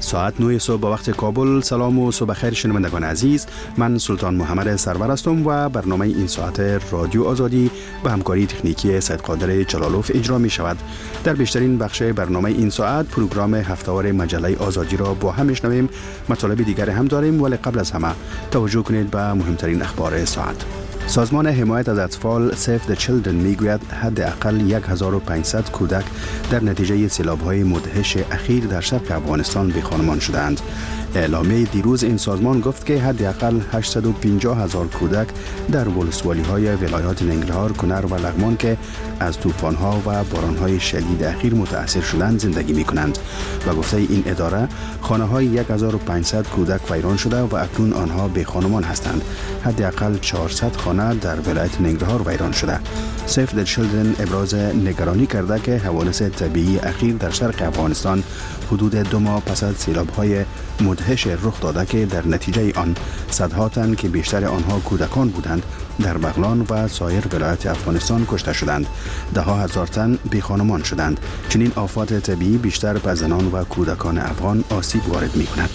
ساعت 9 صبح با وقت کابل. سلام و صبح خیر شنوندگان عزیز، من سلطان محمد سرور هستم و برنامه این ساعت رادیو آزادی به همکاری تکنیکی سید قادر جلالوف اجرا می شود. در بیشترین بخش برنامه این ساعت پروگرام هفته‌وار مجله آزادی را با هم میشنویم. مطالب دیگر هم داریم، ولی قبل از همه توجه کنید به مهمترین اخبار ساعت. سازمان حمایت از اطفال Save the Children میگوید حداقل 1500 کودک در نتیجه سیلاب‌های مدهش اخیر در شرق افغانستان بی‌خانمان شدند. اعلامیه دیروز این سازمان گفت که حداقل 850,000 کودک در ولسوالی‌های ولایات ننگرهار، کنر و لغمان که از طوفان‌ها و باران‌های شدید اخیر متأثر شدند زندگی می‌کنند. و گفته این اداره خانه‌های 1500 کودک ویران شده و اکنون آنها بی‌خانمان هستند. حداقل 400 خانه در ولایت ننگرهار ویران شده. Save the Children ابراز نگرانی کرده که حوادث طبیعی اخیر در شرق افغانستان حدود 2 ماه پس از سیلاب‌های مدهش رخ داده که در نتیجه آن صدها تن که بیشتر آنها کودکان بودند در بغلان و سایر ولایات افغانستان کشته شدند. 10,000 تن بی‌خانمان شدند. چنین آفات طبیعی بیشتر به زنان و کودکان افغان آسیب وارد می‌کند.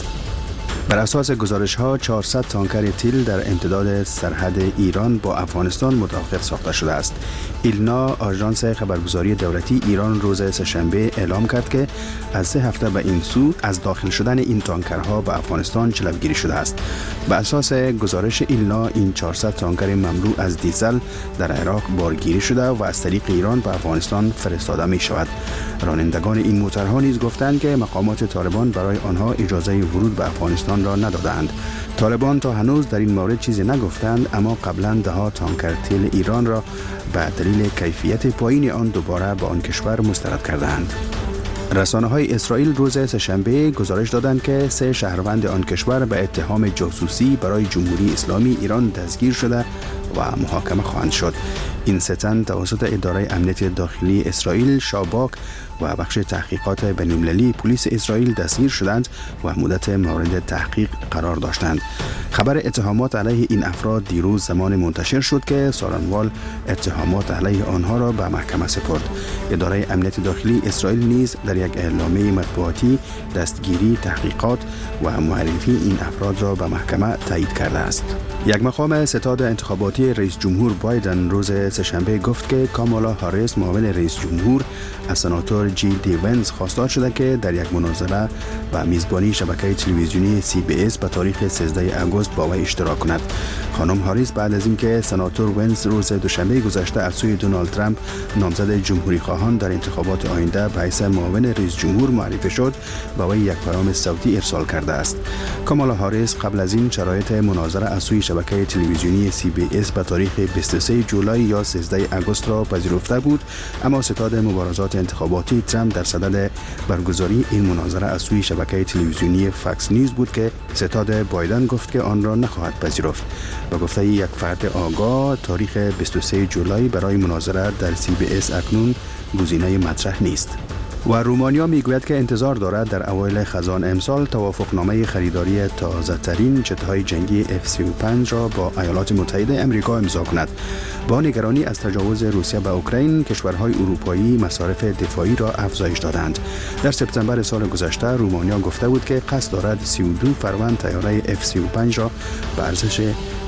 بر اساس گزارش‌ها 400 تانکر تیل در امتداد سرحد ایران با افغانستان متوقف ساخته شده است. ایلنا، آژانس خبرگزاری دولتی ایران، روز سه‌شنبه اعلام کرد که از 3 هفته به این سو از داخل شدن این تانکرها به افغانستان جلوگیری شده است. به اساس گزارش ایلنا این 400 تانکر مملو از دیزل در عراق بارگیری شده و از طریق ایران به افغانستان فرستاده می شود. رانندگان این موترها نیز گفتند که مقامات طالبان برای آنها اجازه ورود به افغانستان را ندادند. طالبان تا هنوز در این مورد چیزی نگفتند، اما قبلا 10 تانکر تیل ایران را به دلیل کیفیت پایین آن دوباره به آن کشور مسترد کردند. رسانه‌های اسرائیل روز سه‌شنبه گزارش دادند که 3 شهروند آن کشور به اتهام جاسوسی برای جمهوری اسلامی ایران دستگیر شده و محاکمه خواهند شد. این 3 تن توسط اداره امنیت داخلی اسرائیل، شاباک و بخش تحقیقات بین‌المللی پلیس اسرائیل دستگیر شدند و مدت مورد تحقیق قرار داشتند. خبر اتهامات علیه این افراد دیروز زمان منتشر شد که سارنوال اتهامات علیه آنها را به محکمه سپرد. اداره امنیت داخلی اسرائیل نیز در یک اعلامیه مطبوعاتی دستگیری، تحقیقات و معرفی این افراد را به محکمه تایید کرده است. یک مقام ستاد انتخاباتی رئیس جمهور بایدن روز سه‌شنبه گفت که کامالا هاریس، معاون رئیس جمهور، از سناتور جی دی ونز خواستار شده که در یک مناظره و میزبانی شبکه تلویزیونی CBS به تاریخ 13 آگوست با وی اشتراک کند. خانم هاریس بعد از اینکه سناتور ونز روز دوشنبه گذشته از سوی دونالد ترامپ، نامزد جمهوری خواهان در انتخابات آینده به حیث معاون رئیس جمهور معرفی شد، با وی یک پیام صوتی ارسال کرده است. کامالا هاریس قبل از این شرایط مناظره از سوی شبکه تلویزیونی CBS به تاریخ 23 جولای یا 13 آگوست را پذیرفته بود، اما ستاد مبارزات انتخاباتی ترامپ در صدد برگزاری این مناظره از سوی شبکه تلویزیونی فاکس نیوز بود که ستاد بایدن گفت که آن را نخواهد پذیرفت. و گفته یک فرد آگاه تاریخ 23 جولای برای مناظره در CBS اکنون گزینه مطرح نیست. و رومانیا میگوید که انتظار دارد در اوایل خزان امسال توافقنامه خریداری تازه‌ترین جت‌های جنگی F-35 را با ایالات متحده آمریکا امضا کند. با نگرانی از تجاوز روسیه به اوکراین، کشورهای اروپایی مصارف دفاعی را افزایش دادند. در سپتامبر سال گذشته رومانیا گفته بود که قصد دارد 32 فروند طیاره F-35 را به ارزش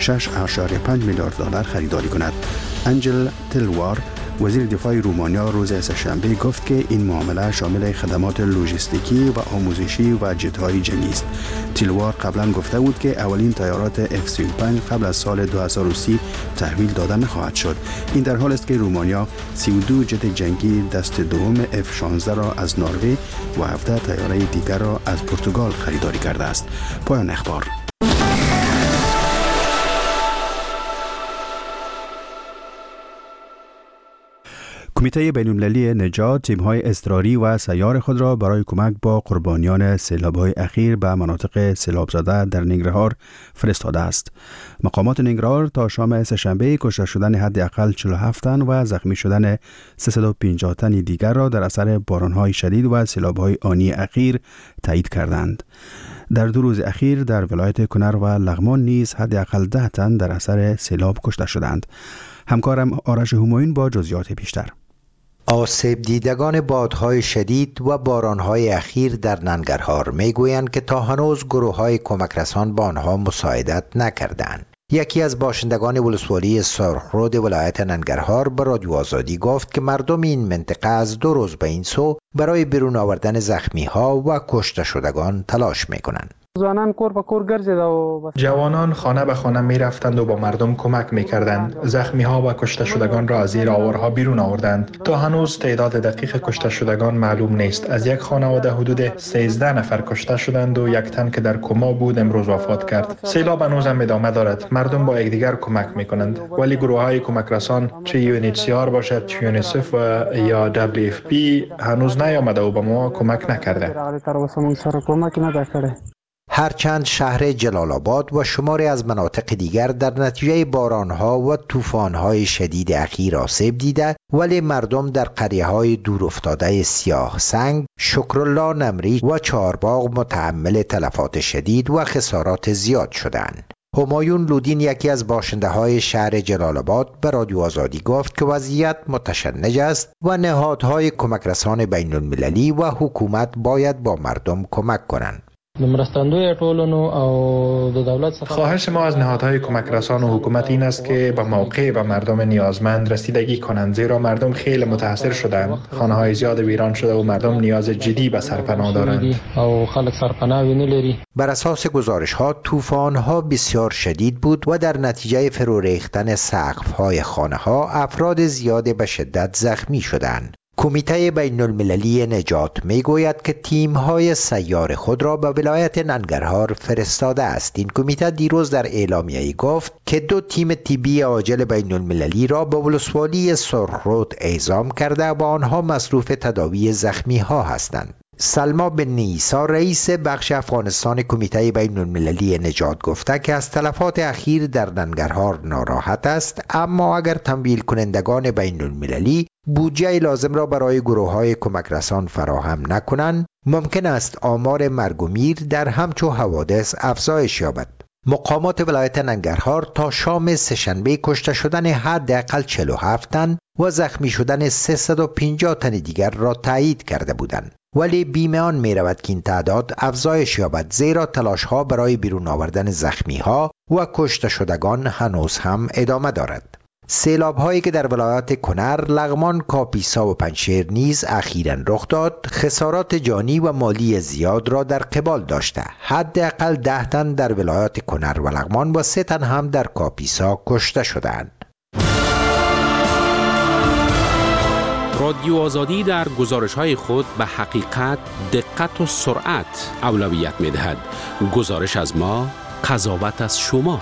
6.5 میلیارد دلار خریداری کند. انجل تلوار، وزیر دفاع رومانیا، روز سه‌شنبه گفت که این معامله شامل خدمات لوجستیکی و آموزشی و جت‌های جنگی است. تیلوار قبلا گفته بود که اولین طیارات F-35 قبل از سال 2030 تحویل داده نخواهد شد. این در حال است که رومانیا 32 جت جنگی دست دوم F-16 را از نروژ و 17 طیاره دیگر را از پرتغال خریداری کرده است. پایان اخبار. کمیته بین‌المللی نجات تیم‌های اضطراری و سیار خود را برای کمک با قربانیان سیلاب‌های اخیر به مناطق سیلاب زده در ننگرهار فرستاده است. مقامات ننگرهار تا شام سه‌شنبه کشته شدن حداقل 47 تن و زخمی شدن 350 تن دیگر را در اثر باران‌های شدید و سیلاب‌های آنی اخیر تایید کردند. در 2 روز اخیر در ولایت کنر و لغمان نیز حداقل 10 تن در اثر سیلاب کشته شدند. همکارم آرش همایون با جزئیات بیشتر. آسیب دیدگان بادهای شدید و بارانهای اخیر در ننگرهار میگویند که تا هنوز گروه‌های کمک رسان با آنها مساعدت نکردند. یکی از باشندگان ولسوالی سرخرود ولایت ننگرهار به رادیو آزادی گفت که مردم این منطقه از 2 روز به این سو برای بیرون آوردن زخمی‌ها و کشته شدگان تلاش می‌کنند. جوانان خانه به خانه می رفتند و با مردم کمک می کردند. زخمی ها و کشته شدگان را از زیر آوارها بیرون آوردند. تا هنوز تعداد دقیق کشته شدگان معلوم نیست. از یک خانواده حدود 13 نفر کشته شدند و یک تن که در کما بود امروز وفات کرد. سیلاب هنوز هم ادامه دارد. مردم با یکدیگر کمک می کنند، ولی گروه های کمک رسان چه UNHCR باشد، چه یونیسف و یا WFP هنوز نیامده و به ما کمک نکرده. هرچند شهر جلال آباد و شماری از مناطق دیگر در نتیجه بارانها و طوفانهای شدید اخیر آسیب دیده، ولی مردم در قریه‌های دور افتاده سیاه سنگ، شکرالله نمری و چهارباغ متحمل تلفات شدید و خسارات زیاد شدند. همایون لودین یکی از باشنده های شهر جلال آباد به رادیو آزادی گفت که وضعیت متشنج است و نهادهای کمک رسان بین المللی و حکومت باید با مردم کمک کنند. خواهش ما از نهادهای کمک رسان و حکومت این است که به موقع به مردم نیازمند رسیدگی کنند، زیرا مردم خیلی متاثر شدند. خانه‌های زیاد ویران شده و مردم نیاز جدی به سرپناه دارند. بر اساس گزارش‌ها طوفان‌ها بسیار شدید بود و در نتیجه فرو ریختن سقف‌های خانه‌ها افراد زیادی به شدت زخمی شدند. کمیته بین المللی نجات می گوید که تیم‌های سیار خود را به ولایت ننگرهار فرستاده است. این کمیته دیروز در اعلامیه‌ای گفت که 2 تیم طبی عاجل بین المللی را به ولسوالی سرخرود اعزام کرده و آنها مصروف تداوی زخمی‌ها هستند. سلما بن نیسا رئیس بخش افغانستان کمیته بین المللی نجات گفته که از تلفات اخیر در ننگرهار ناراحت است، اما اگر تمویل کنندگان بین المللی بودجه لازم را برای گروه‌های کمک رسان فراهم نکنند، ممکن است آمار مرگ و میر در همچو حوادث افزایش یابد. مقامات ولایت ننگرهار تا شام سه‌شنبه کشته شدن حداقل 47 تن و زخمی شدن 350 تن دیگر را تایید کرده بودند، ولی بیمیان می رود که این تعداد افزایش یابد، زیرا تلاش ها برای بیرون آوردن زخمی ها و کشته شدگان هنوز هم ادامه دارد. سیلاب هایی که در ولایات کنر، لغمان، کاپیسا و پنجشیر نیز اخیراً رخ داد، خسارات جانی و مالی زیاد را در قبال داشته. حداقل 10 تن در ولایات کنر و لغمان و 3 تن هم در کاپیسا کشته شدند. رادیو آزادی در گزارش‌های خود به حقیقت، دقت و سرعت اولویت می‌دهد. گزارش از ما، قضاوت از شما.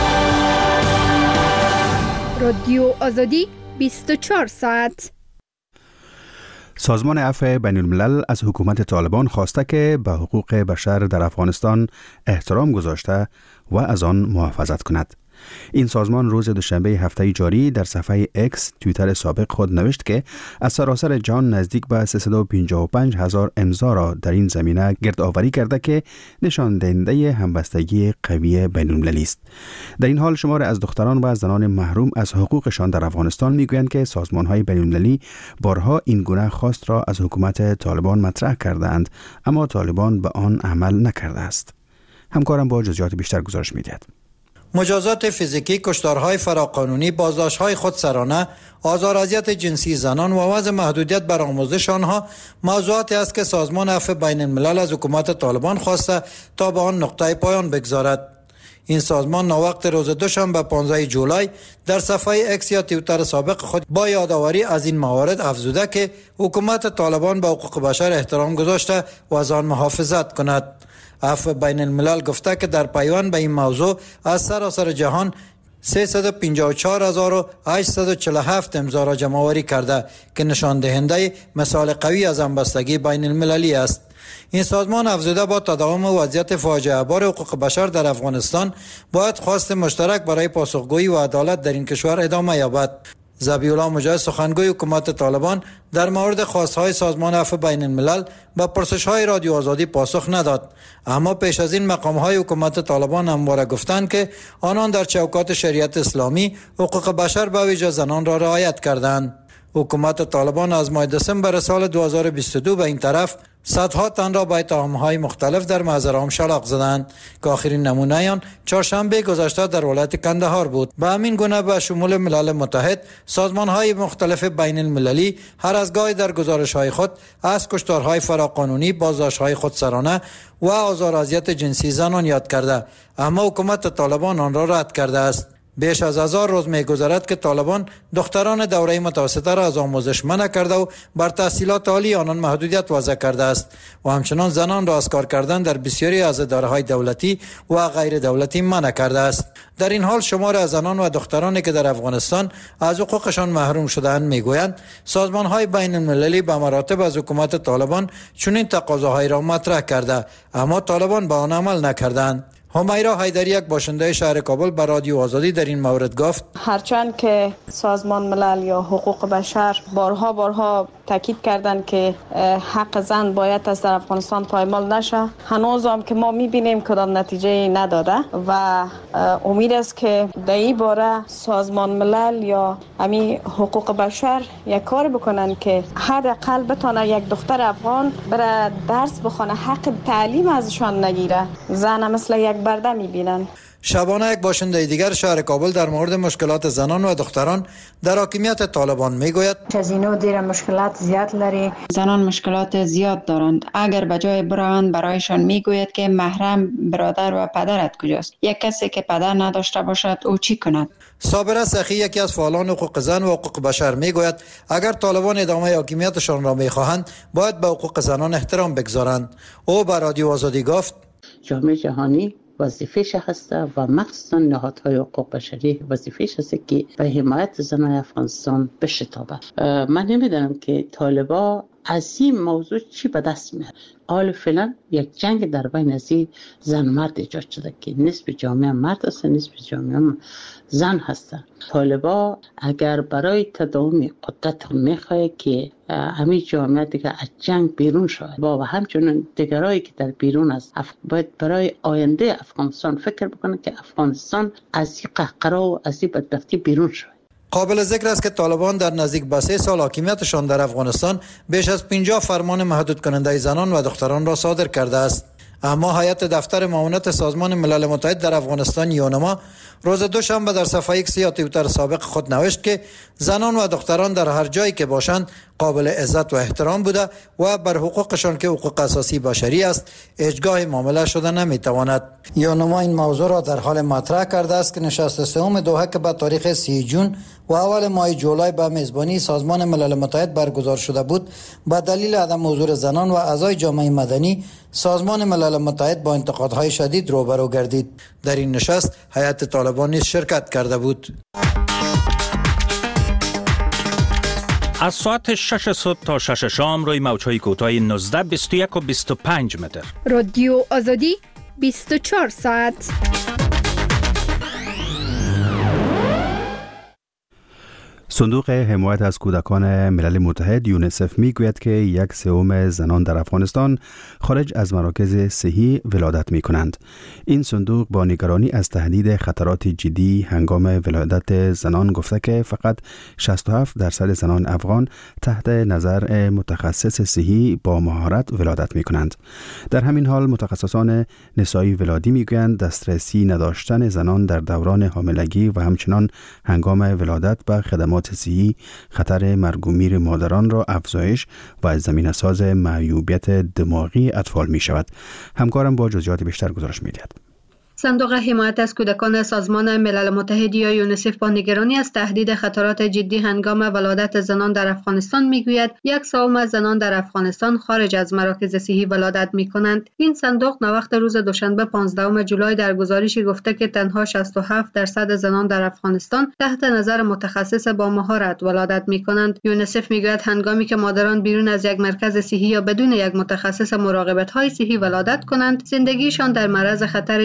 رادیو آزادی 24 ساعت. سازمان عفو بین الملل از حکومت طالبان خواسته که به حقوق بشر در افغانستان احترام گذاشته و از آن محافظت کند. این سازمان روز دوشنبه هفته جاری در صفحه اکس توییتر سابق خود نوشت که از سراسر جهان نزدیک به 355,000 امضا را در این زمینه گردآوری کرده که نشان دهنده همبستگی قوی بین المللی است. در این حال شمار از دختران و زنان محروم از حقوقشان در افغانستان میگویند که سازمان‌های بین المللی بارها این گونه خواست را از حکومت طالبان مطرح کردند، اما طالبان به آن عمل نکرده است. همکارم با جزئیات بیشتر گزارش می‌دهد. مجازات فیزیکی، کشتارهای فراقانونی، بازداشت‌های خودسرانه، آزار و اذیت جنسی زنان و وضع محدودیت بر آموزش آنها موضوعاتی است که سازمان عفو بین الملل از حکومت طالبان خواسته تا به آن نقطه پایان بگذارد. این سازمان ناوقت روز دوشنبه 15 جولای در صفحه اکس یا توییتر سابق خود با یادآوری از این موارد افزوده که حکومت طالبان به حقوق بشر احترام گذاشته و از آن محافظت کند. عفو بین الملل گفته که در پیوند به این موضوع از سراسر جهان 354,847 امضا را جمع آوری کرده که نشان دهنده مثال قوی از همبستگی بین المللی است. این سازمان افزوده با تداوم وضعیت فاجعه بار حقوق بشر در افغانستان باید خواست مشترک برای پاسخگویی و عدالت در این کشور ادامه یابد. ذبیح الله مجاهد سخنگوی حکومت طالبان در مورد خواستهای سازمان عفو بین الملل به پرسش‌های رادیو آزادی پاسخ نداد، اما پیش از این مقام‌های حکومت طالبان همواره گفتند که آنان در چوکات شریعت اسلامی حقوق بشر به ویژه زنان را رعایت کردند. حکومت طالبان از ماه دسامبر سال 2022 به این طرف صدها تن را با اتهام‌های مختلف در محضر شلاق زدند که آخرین نمونه آن چهارشنبه گذشته در ولایت کندهار بود. به همین گونه به شمول ملل متحد، سازمان‌های مختلف بین المللی هر از گاهی در گزارش‌های خود از کشتارهای فراقانونی، بازداشت‌های خودسرانه و آزار و اذیت جنسی زنان یاد کرده، اما حکومت طالبان آن را رد کرده است. بیش از 1000 روز می‌گذرد که طالبان دختران دوره متوسطه را از آموزش منع کرده و بر تحصیلات عالی آنان محدودیت وضع کرده است و همچنان زنان را از کار کردن در بسیاری از اداره‌های دولتی و غیر دولتی منع کرده است. در این حال شمار از زنان و دخترانی که در افغانستان از حقوقشان محروم شده‌اند میگویند سازمان‌های بین المللی به مراتب از حکومت طالبان چنین تقاضاهایی را مطرح کرده، اما طالبان به آن عمل نکردند. همیرا حیدری، یک باشنده شهر کابل، به رادیو آزادی در این مورد گفت: هرچند که سازمان ملل یا حقوق بشر بارها تاکید کردند که حق زن باید از در افغانستان پایمال نشه، هنوز هم که ما میبینیم کدام نتیجه نداده و امید است که در این باره سازمان ملل یا همین حقوق بشر یک کار بکنن که حداقل بتونه یک دختر افغان بره درس بخونه، حق تعلیم ازشان نگیره، زن مثل یک برده میبینن. شبانه، یک باشنده دیگر شهر کابل، در مورد مشکلات زنان و دختران در حاکمیت طالبان میگوید: از اینو دیر مشکلات زیاد لري. زنان مشکلات زیاد دارند. اگر به جای بروند برایشان میگوید که محرم برادر و پدرت کجاست. یک کسی که پدر نداشته باشد او چی کند؟ صابره سخی، یکی از فعالان حقوق زن و حقوق بشر، میگوید اگر طالبان ادامه حاکمیتشان را میخواهند باید به حقوق زنان احترام بگذارند. او به رادیو آزادی گفت: جامعه جهانی وظیفه‌ش هست و مخصوصا نهادهای حقوق بشری وظیفه‌ش هست که به حمایت زنان افغانستان بشتابه. من نمیدونم که طالبا از این موضوع چی به دست میاره. حال فعلا یک جنگ در بین از زن مرد ایجاد شده که نصف جامعه مرد است، نصف جامعه زن هست. طالبا اگر برای تداوم قدرت میخواه که همین جامعه دیگه از جنگ بیرون شود و همچنین دیگرایی که در بیرون است باید برای آینده افغانستان فکر بکنه که افغانستان از این قهقرا و از این بدبختی بیرون شود. قابل ذکر است که طالبان در نزدیک به 3 سال حاکمیتشان در افغانستان بیش از 50 فرمان محدود کننده زنان و دختران را صادر کرده است. اما هیئت دفتر معاونت سازمان ملل متحد در افغانستان یونما روز دوشنبه در صفحه ایکس یا توییتر سابق خود نوشت که زنان و دختران در هر جایی که باشند قابل عزت و احترام بوده و بر حقوقشان که حقوق اساسی بشری است هیچگاه معامله شده نمیتواند. یونما این موضوع را در حال مطرح کرده است که نشست سوم دوحه که به تاریخ 30 جون و اول ماه جولای به میزبانی سازمان ملل متحد برگزار شده بود، به دلیل عدم حضور زنان و اعضای جامعه مدنی سازمان ملل متحد با انتقادهای شدید روبرو گردید. در این نشست هیئت طالبان نیز شرکت کرده بود. از ساعت 6 صبح تا 6 شام روی موج‌های کوتاه 19، 21 و 25 متر. رادیو آزادی 24 ساعت. صندوق حمایت از کودکان ملل متحد یونیسف میگوید که 1/3 زنان در افغانستان خارج از مراکز صحی ولادت می کنند. این صندوق با نگرانی از تهدید خطرات جدی هنگام ولادت زنان گفته که فقط 67% زنان افغان تحت نظر متخصص صحی با مهارت ولادت می کنند. در همین حال متخصصان نسایی ولادی میگویند دسترسی نداشتن زنان در دوران حاملگی و همچنان هنگام ولادت به خدمات صحی خطر مرگ و میر مادران را افزایش و از زمینه ساز معیوبیت دماغی اطفال می شود. همکارم با جزئیات بیشتر گزارش می دهد. صندوق حمایت از کودکان سازمان ملل متحد یا یونیسف با نگرانی از تهدید خطرات جدی هنگام ولادت زنان در افغانستان میگوید 1/3 زنان در افغانستان خارج از مراکز صحی ولادت میکنند. این صندوق نوقت روز دوشنبه 15 جولای در گزارشی گفته که تنها 67% زنان در افغانستان تحت نظر متخصص با مهارت ولادت میکنند. یونیسف میگوید هنگامی که مادران بیرون از یک مرکز صحی یا بدون یک متخصص مراقبت های صحی ولادت کنند، زندگیشان در معرض خطر جدی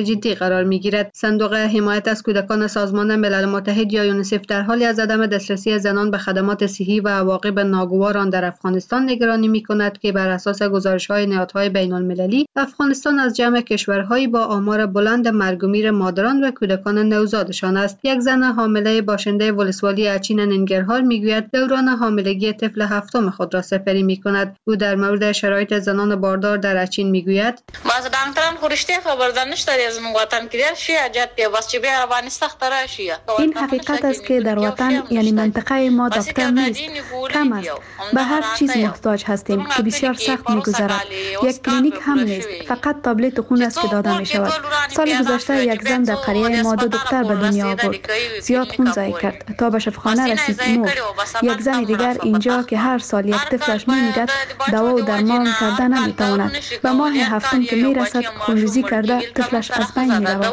قرار می‌گیرد. صندوق حمایت از کودکان سازمان ملل متحد یا یونیسف در حالی از عدم دسترسی زنان به خدمات صحی و عواقب ناگوار آن در افغانستان نگرانی می‌کند که بر اساس گزارش‌های نهادهای بین‌المللی افغانستان از جمع کشورهایی با آمار بلند مرگ و میر مادران و کودکان نوزادشان است. یک زن حامله باشنده ولسوالی اچین ننگرهار میگوید دوران حاملگی طفل هفتم خود را سپری می‌کند. او در مورد شرایط زنان باردار در اچین میگوید باز دانتران خورشته خبر دانش داری از وطن کردن شی اجت بس چه به روانی سخت راشی. این حقیقت است که در وطن یعنی منطقه ما دکتر نیست، کم است. به هر چیز محتاج هستیم که بسیار سخت می‌گذرد. یک کلینیک هم نیست، فقط تابلت خون است که داده می شود. سال گذشته یک زن در قریه ما 2 دختر به دنیا آورد. زیاد خون ضایع کرد تا به شفاخانه رسید مرد. یک زن دیگر اینجا که هر سال یک طفلش میمیرد دوا و درمان کرده نمیتواند. به ماه هفتم که میرسد خونریزی کرده طفلش از بین میرود.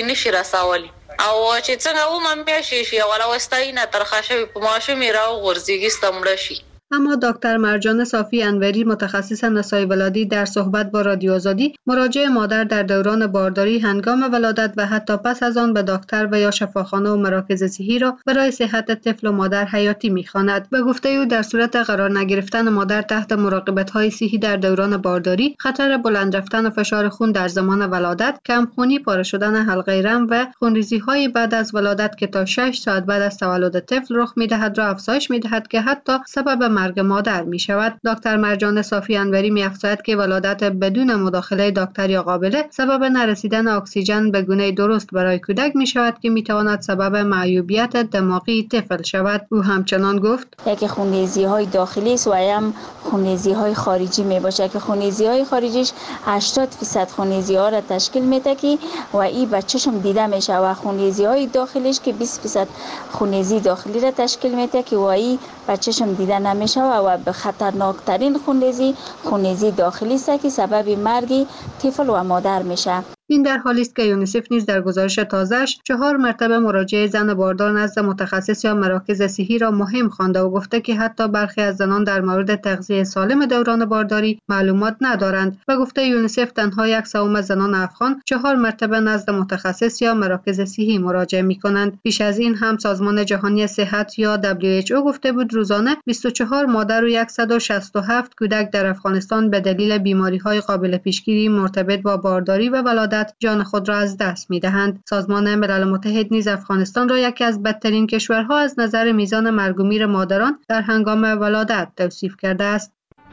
او چې څنګه و مې شي ولا واستاینه ترخاشه په ماشه میرا او غرزیږي ستمړه شي. اما دکتر مرجان صافی انوری متخصص نسای ولادی در صحبت با رادیو آزادی مراجع مادر در دوران بارداری هنگام ولادت و حتی پس از آن به دکتر و یا شفاخانه و مراکز صحی را برای صحت طفل و مادر حیاتی می‌خواند. به گفته او در صورت قرار نگرفتن مادر تحت مراقبت‌های صحی در دوران بارداری خطر بلند رفتن فشار خون در زمان ولادت، کمخونی، پاره شدن حلقه رم و خونریزی‌های بعد از ولادت که تا 6 ساعت بعد از تولد طفل رخ می‌دهد را افزایش می‌دهد که حتی سبب مرگ مادر می شود. دکتر مرجان صافی انوری می افزاید که ولادت بدون مداخله دکتر یا قابله سبب نرسیدن اکسیژن به گونه درست برای کودک می شود که می تواند سبب معیوبیت دماغی طفل شود. او همچنان گفت یکی خونریزی های داخلی است و هم خونریزی های خارجی می باشه که خونریزی های خارجیش 80% خونریزی ها را تشکیل میده که و این بچه‌شم دیده میشه و خونریزی های داخلیش که 20% خونریزی داخلی را تشکیل میده که و این بچه‌شم دیده نمیشه و به خطرناکترین خونریزی داخلی است که سبب مرگ طفل و مادر میشه. این در حالی است که یونیسف نیز در گزارش تازه‌اش 4 مرتبه مراجعه زن باردار نزد متخصص یا مراکز صحی را مهم خوانده و گفته که حتی برخی از زنان در مورد تغذیه سالم دوران بارداری معلومات ندارند. و گفته یونیسف تنها 1/3 زنان افغان 4 مرتبه نزد متخصص یا مراکز صحی مراجعه می‌کنند. پیش از این هم سازمان جهانی صحت یا WHO گفته بود روزانه 24 مادر و 167 کودک در افغانستان به دلیل بیماری‌های قابل پیشگیری مرتبط با بارداری و ولادت جان خود را از دست می‌دهند. سازمان ملل متحد نیز افغانستان را یکی از بدترین کشورها از نظر میزان مرگ و میر مادران در هنگام ولادت توصیف کرده است.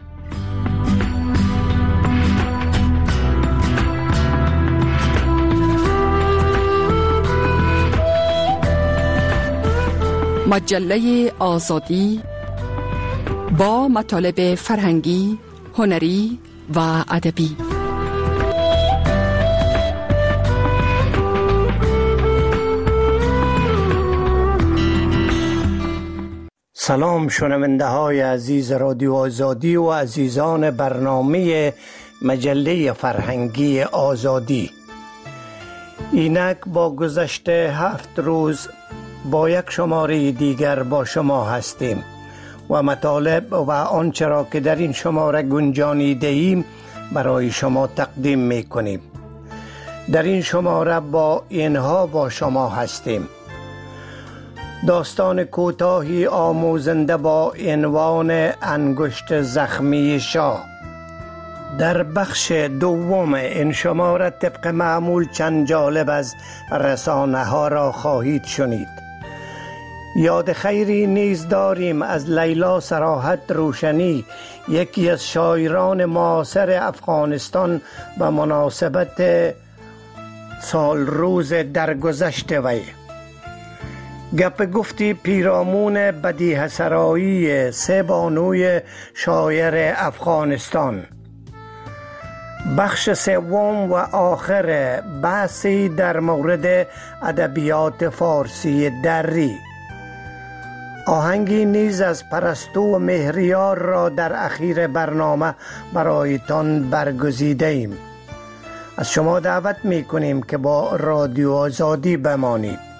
مجله آزادی با مطالب فرهنگی، هنری و ادبی. سلام شنونده های عزیز رادیو آزادی و عزیزان برنامه مجله فرهنگی آزادی. اینک با گذشت 7 روز با یک شماره دیگر با شما هستیم و مطالب و آنچه را که در این شماره گنجانیده ایم برای شما تقدیم می کنیم. در این شماره با اینها با شما هستیم: داستان کوتاهی آموزنده با عنوان انگشت زخمی شاه. در بخش دوم این شماره طبق معمول چند جالب از رسانه ها را خواهید شنید. یاد خیری نیز داریم از لیلا صراحت روشنی، یکی از شاعران معاصر افغانستان، به مناسبت سال روز درگذشت وی. گپ گفتی پیرامون بدیهه سرایی 3 بانوی شاعر افغانستان. بخش سوم و آخر بحثی در مورد ادبیات فارسی دری. آهنگی نیز از پرستو و مهریار را در اخیر برنامه برایتان برگزیده ایم. از شما دعوت می کنیم که با رادیو آزادی بمانید.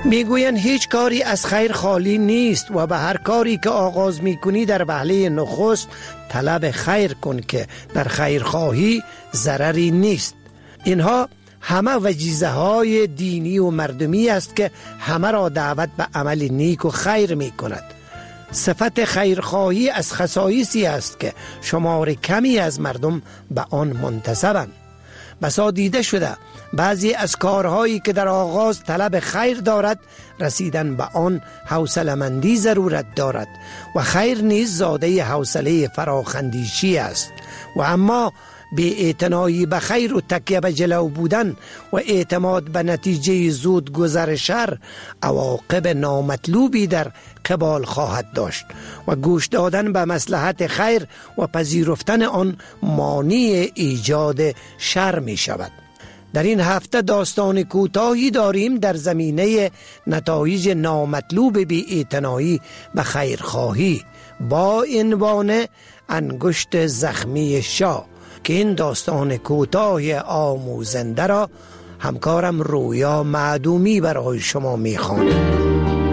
میگویند هیچ کاری از خیر خالی نیست و به هر کاری که آغاز میکنی در وهله نخست طلب خیر کن که در خیرخواهی ضرری نیست. اینها همه وجیزه های دینی و مردمی است که همه را دعوت به عمل نیک و خیر می کند. صفت خیرخواهی از خصایصی است که شمار کمی از مردم به آن منتسبند. بسا دیده شده بعضی از کارهایی که در آغاز طلب خیر دارد رسیدن به آن حوصله‌مندی ضرورت دارد و خیر نیز زاده حوصله فراخندیشی است و اما بی اعتنایی به خیر و تکیه به جلو بودن و اعتماد به نتیجه زود گذر شر عواقب نامطلوبی در قبال خواهد داشت و گوش دادن به مصلحت خیر و پذیرفتن آن مانع ایجاد شر می شود. در این هفته داستان کوتاهی داریم در زمینه نتایج نامطلوب بی اعتنایی به خیرخواهی با عنوان انگشت زخمی شاه که این داستان کوتاه آموزنده را همکارم رویا معدومی برای شما می‌خواند.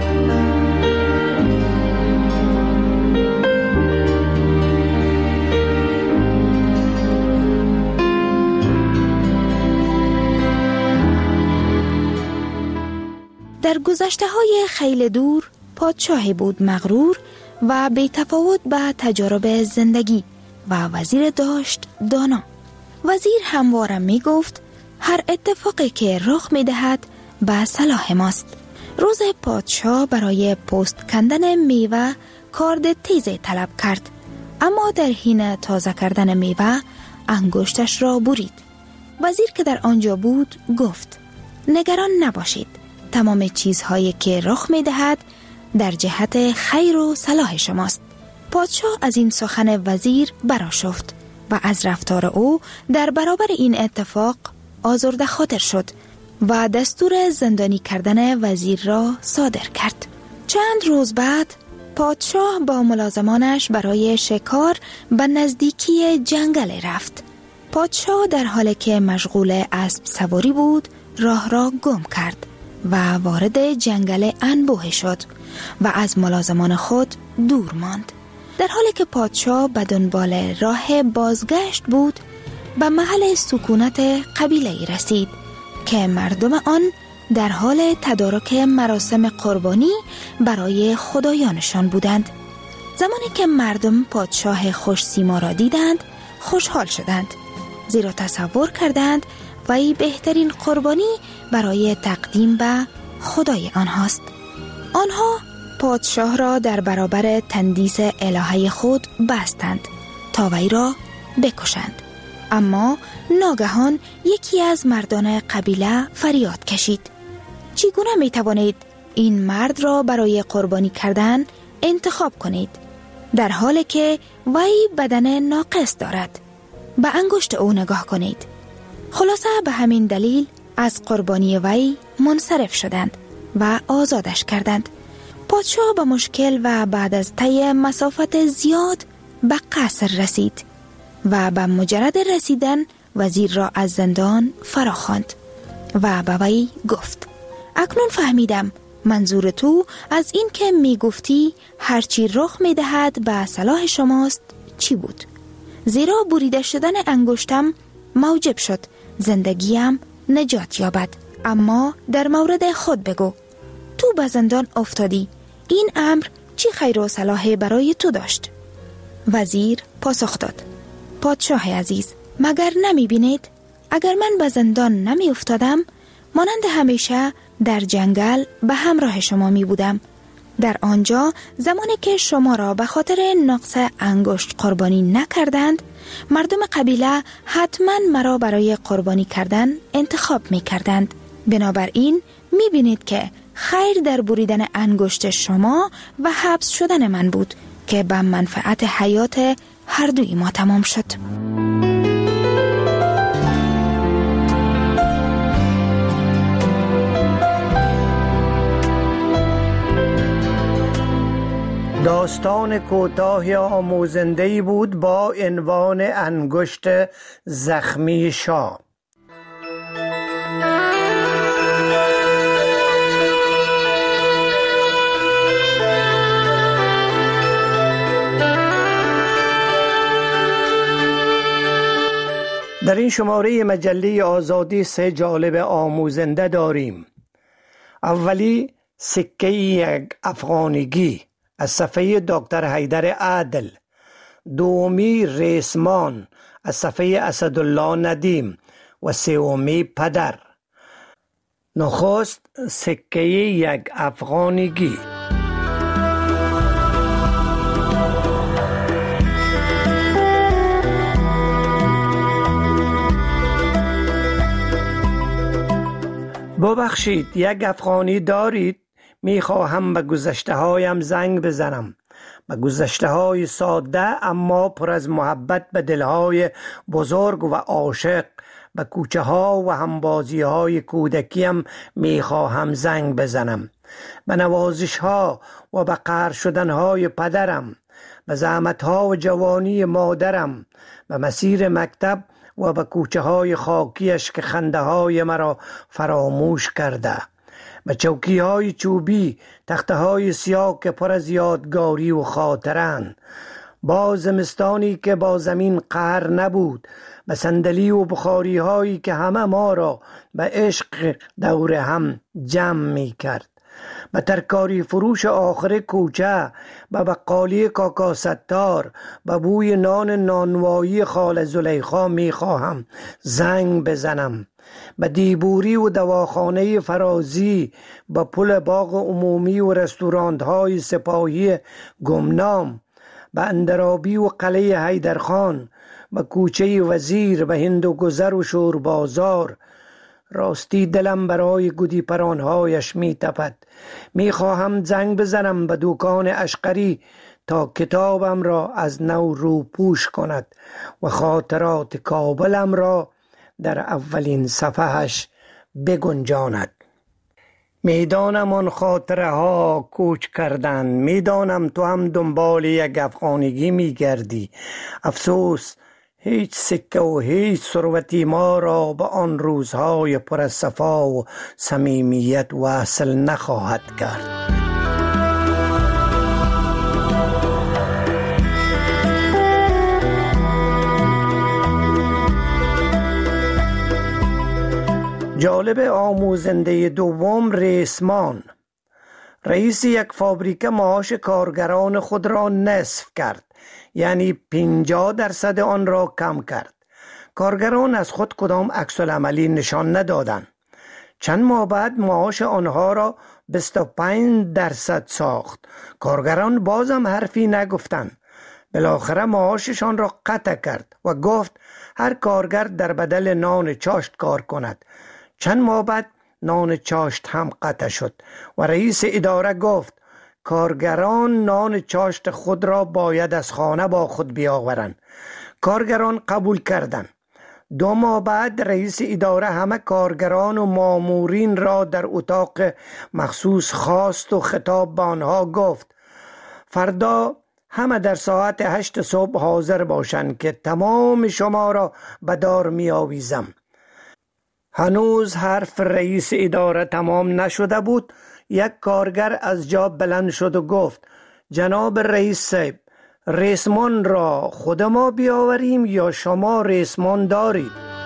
در گذشته‌های خیلی دور پادشاهی بود مغرور و بی‌تفاوت به تجارب زندگی و وزیر داشت دانا. وزیر همواره می گفت هر اتفاقی که رخ می دهد به صلاح ماست. روز پادشاه برای پوست کندن میوه کارد تیزی طلب کرد، اما در حین تازه کردن میوه انگشتش را برید. وزیر که در آنجا بود گفت نگران نباشید، تمام چیزهایی که رخ می دهد در جهت خیر و صلاح شماست. پادشاه از این سخن وزیر برآشفت و از رفتار او در برابر این اتفاق آزرده خاطر شد و دستور زندانی کردن وزیر را صادر کرد. چند روز بعد پادشاه با ملازمانش برای شکار به نزدیکی جنگل رفت. پادشاه در حالی که مشغول اسب سواری بود راه را گم کرد و وارد جنگل انبوه شد و از ملازمان خود دور ماند. در حالی که پادشاه به دنبال راه بازگشت بود به محل سکونت قبیله‌ای رسید که مردم آن در حال تدارک مراسم قربانی برای خدایانشان بودند. زمانی که مردم پادشاه خوش سیما را دیدند خوشحال شدند، زیرا تصور کردند وی بهترین قربانی برای تقدیم به خدای آنهاست. آنها پادشاه را در برابر تندیس الهه خود بستند تا وی را بکشند. اما ناگهان یکی از مردان قبیله فریاد کشید: چگونه می توانید این مرد را برای قربانی کردن انتخاب کنید در حالی که وی بدن ناقص دارد؟ به انگشت او نگاه کنید. خلاصه به همین دلیل از قربانی وی منصرف شدند و آزادش کردند. پادشاه به مشکل و بعد از طی مسافت زیاد به قصر رسید و به مجرد رسیدن وزیر را از زندان فراخواند و به وی گفت: اکنون فهمیدم منظور تو از این که می گفتی هرچی رخ می دهد به صلاح شماست چی بود، زیرا بریده شدن انگشتم موجب شد زندگیم نجات یابد. اما در مورد خود بگو، تو به زندان افتادی، این امر چی خیر و صلاحی برای تو داشت؟ وزیر پاسخ داد: پادشاه عزیز، مگر نمی بینید اگر من به زندان نمی افتادم مانند همیشه در جنگل به همراه شما می بودم. در آنجا زمانی که شما را به خاطر نقص انگشت قربانی نکردند، مردم قبیله حتما مرا برای قربانی کردن انتخاب می کردند. بنابراین می بینید که خیر در بریدن انگشت شما و حبس شدن من بود که به منفعت حیات هر دوی ما تمام شد. داستان کوتاه آموزنده‌ای بود با عنوان انگشت زخمی شاه. در این شماره مجله آزادی 3 جالب آموزنده داریم. اولی سکه یک افغانیگی از صفحه دکتر حیدر عادل. دومی ریسمان از صفحه اسدالله ندیم و سومی پدر. نخست سکه یک افغانیگی. ببخشید، یک افغانی دارید؟ میخواهم به گذشته هایم زنگ بزنم، به گذشته های ساده اما پر از محبت به دلهای بزرگ و عاشق، به کوچه ها و همبازی های کودکیم میخواهم زنگ بزنم، به نوازش ها و به قهر شدن های پدرم، به زحمت ها و جوانی مادرم، به مسیر مکتب و به کوچه های خاکیش که خنده های مرا فراموش کرده، به چوکی های چوبی، تخته های سیاه که پر از یادگاری و خاطرند، با زمستانی که با زمین قهر نبود، به صندلی و بخاری هایی که همه ما را به عشق دور هم جمع می کرد، به ترکاری فروش آخر کوچه، به بقالی کاکا ستار، به بوی نانوایی خال زلیخا می خواهم زنگ بزنم، به دیبوری و دواخانه فرازی، به پل باغ عمومی و رستوران های سپاهی گمنام، به اندرابی و قلعه حیدرخان، به کوچه وزیر، به هندوگذر و شوربازار. راستی دلم برای گودی پرانهایش می تپد. می خواهم زنگ بزنم به دکان اشقری تا کتابم را از نو روپوش کند و خاطرات کابلم را در اولین صفحهش بگنجاند. میدانم آن خاطره ها کوچ کردن، میدانم تو هم دنبال یک افغانیگی میگردی. افسوس هیچ سکه و هیچ ثروتی ما را به آن روزهای پر از صفا و صمیمیت وصل نخواهد کرد. جالب آموزنده دوم ریسمان. رئیس یک فابریکه معاش کارگران خود را نصف کرد، یعنی 50% آن را کم کرد. کارگران از خود کدام عکس العملی نشان ندادند. چند ماه بعد معاش آنها را 25% ساخت. کارگران بازم حرفی نگفتند. بالاخره معاششان را قطع کرد و گفت هر کارگر در بدل نان چاشت کار کند. چند ماه بعد نان چاشت هم قطع شد و رئیس اداره گفت کارگران نان چاشت خود را باید از خانه با خود بیاورند. کارگران قبول کردند. 2 ماه بعد رئیس اداره همه کارگران و مامورین را در اتاق مخصوص خواست و خطاب به آنها گفت فردا همه در ساعت 8 صبح حاضر باشند که تمام شما را به دار می آویزم. هنوز حرف رئیس اداره تمام نشده بود، یک کارگر از جا بلند شد و گفت جناب رئیس صاحب، ریسمان را خود ما بیاوریم یا شما ریسمان دارید؟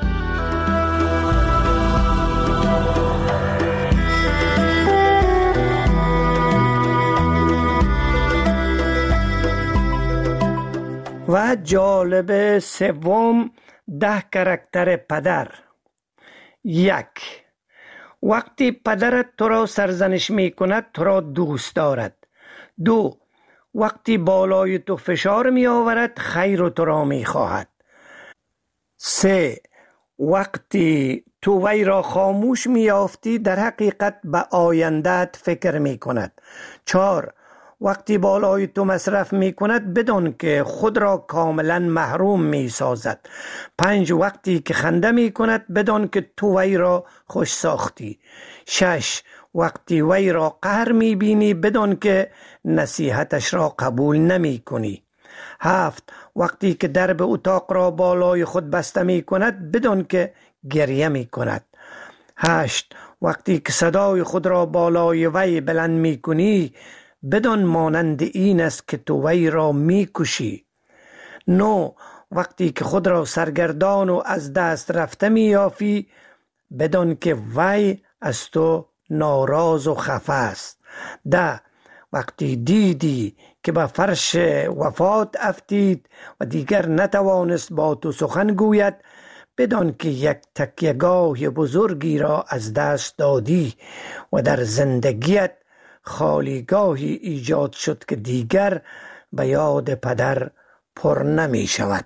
و جالب سوم 10 کاراکتر پدر. 1. وقتی پدرت تو را سرزنش می کند تو را دوست دارد. 2. وقتی بالای تو فشار می آورد خیر تو را می خواهد. 3. وقتی تو وی را خاموش می یافتی در حقیقت به آینده‌ات فکر می کند. 4. وقتی بالای تو مصرف می کند بدان که خود را کاملا محروم می سازد. 5. وقتی که خنده می کند بدان که تو وی را خوش ساختی. 6. وقتی وی را قهر می بینی بدان که نصیحتش را قبول نمی کنی. 7. وقتی که درب اتاق را بالای خود بسته می کند بدان که گریه می کند. 8. وقتی که صدای خود را بالای وی بلند می کنی بدان مانند این است که تو وی را می کشی. 9. وقتی که خود را سرگردان و از دست رفته می یافی، بدان که وی از تو ناراض و خفه است. وقتی دیدی که به فرش وفات افتید و دیگر نتوانست با تو سخن گوید، بدان که یک تکیهگاه بزرگی را از دست دادی و در زندگیت خالیگاهی ایجاد شد که دیگر به یاد پدر پر نمی شود.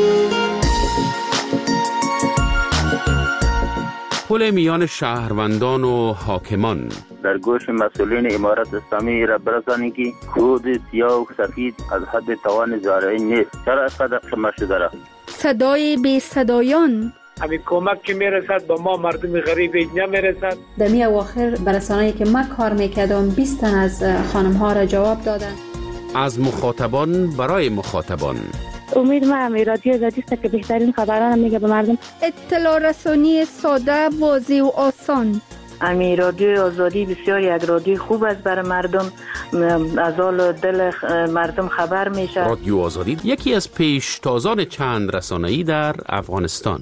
پل میان شهروندان و حاکمان در گوش مسئولین امارت اسلامی را برسانید که خود سیاه و سفید از حد توان زارعی نیست. چرا از قدر شما شده را؟ صدای بی صدایان همین کمک که میرسد با ما مردم غریب نمیرسد. در می اواخر برسانه‌ای که من کار میکردم 20 تن از خانم ها را جواب دادن. از مخاطبان برای مخاطبان. امید من رادیو آزادی است که بهترین خبران میگه به مردم. اطلاع رسانی ساده، واضح و آسان. امی رادیو آزادی بسیار یک رادیو خوب است برای مردم، از حال دل مردم خبر میشه. رادیو آزادی یکی از پیشتازان چند رسانه‌ای در افغانستان.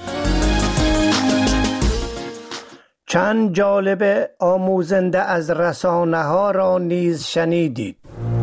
چند جالب آموزنده از رسانه ها را نیز شنیدید.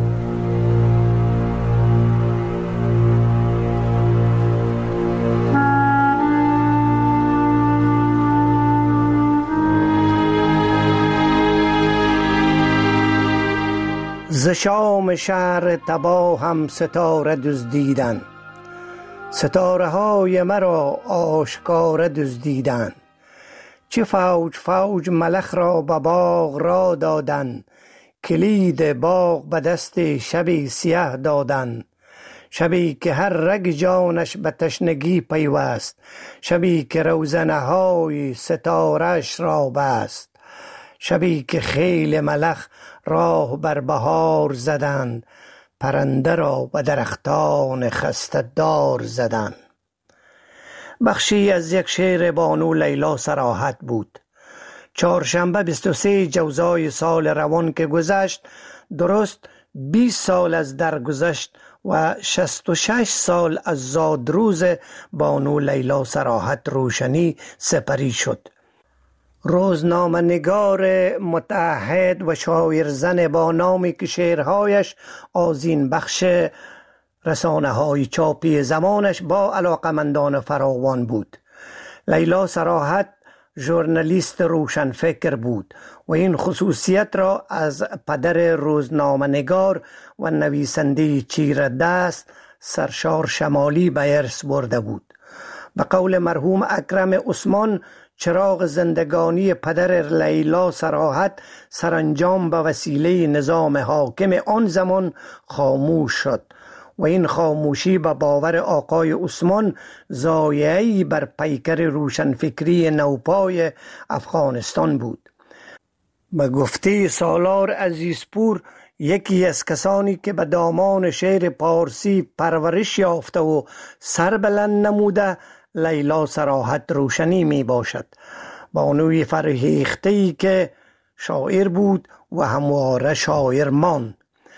ز شام شهر تباه هم ستاره دزدیدند، ستاره های مرا آشکار دزدیدند. چه فوج فوج ملخ را به باغ را دادند، کلید باغ به دست شبی سیاه دادند. شبی که هر رگ جانش به تشنگی پیوست، شبی که روزنه های ستارش را بست. شبی که خیل ملخ راه بر بهار زدند، پرنده را به درختان خسته دار زدند. بخشی از یک شعر بانو لیلا صراحت بود. چهارشنبه 23 جوزای سال روان که گذشت، درست 20 سال از درگذشت و 66 سال از زادروز بانو لیلا صراحت روشنی سپری شد. روزنامه نگار متعهد و شاعر زن با نامی که شعرهایش آذین بخش رسانه های چاپی زمانش با علاقمندان فراوان بود. لیلا صراحت ژورنالیست روشنفکر بود و این خصوصیت را از پدر روزنامه نگار و نویسنده چیره دست سرشار شمالی به ارث برده بود. به قول مرحوم اکرم عثمان، چراغ زندگانی پدر لیلا صراحت سرانجام به وسیله نظام حاکم آن زمان خاموش شد و این خاموشی به باور آقای عثمان ضایعه‌ای بر پیکر روشنفکری نوپای افغانستان بود. به گفته سالار عزیزپور، یکی از کسانی که به دامان شعر پارسی پرورش یافته و سر بلند نموده لیلا صراحت روشنی می باشد. بانوی فرهیخته‌ای که شاعر بود و همواره شاعر ماند.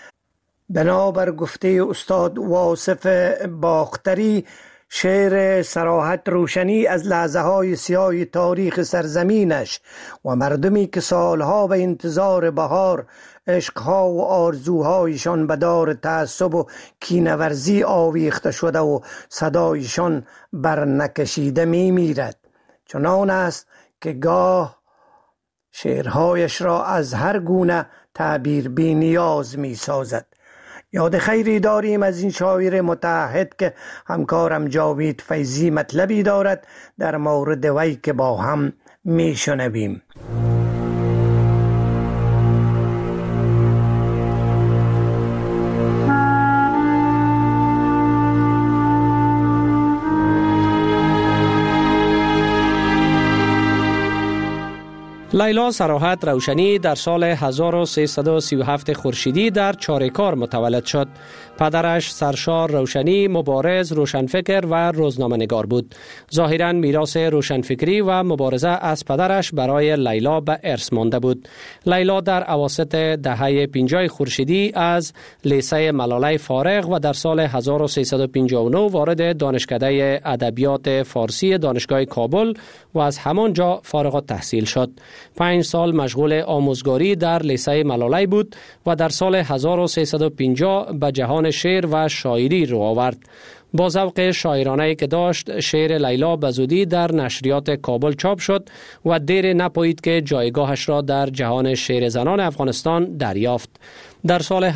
بنابر گفته استاد واصف باختری، شعر صراحت روشنی از لحظه های سیاه تاریخ سرزمینش و مردمی که سالها به انتظار بهار عشقها و آرزوهایشان به دار تعصب و کینه‌ورزی آویخته شده و صدایشان بر نکشیده می میرد. چنان است که گاه شعرهایش را از هر گونه تعبیر بی نیاز می سازد. یاد خیری داریم از این شاعر متعهد که همکارم جاوید فیضی مطلبی دارد در مورد وی که با هم می شنویم. لیلا صراحت روشنی در سال 1337 خورشیدی در چاریکار متولد شد. پدرش سرشار روشنی مبارز، روشنفکر و روزنامه‌نگار بود. ظاهراً میراث روشنفکری و مبارزه از پدرش برای لیلا به ارث مانده بود. لیلا در اواسط دهه 50 خورشیدی از لیسه ملالای فارغ و در سال 1359 وارد دانشکده ادبیات فارسی دانشگاه کابل و از همانجا فارغ التحصیل شد. 5 سال مشغول آموزگاری در لیسه ملالای بود و در سال 1350 به جهان شعر و شاعری رو آورد. با ذوق شاعرانه‌ای که داشت، شعر لیلا به زودی در نشریات کابل چاپ شد و دیر نپایید که جایگاهش را در جهان شعر زنان افغانستان دریافت. در سال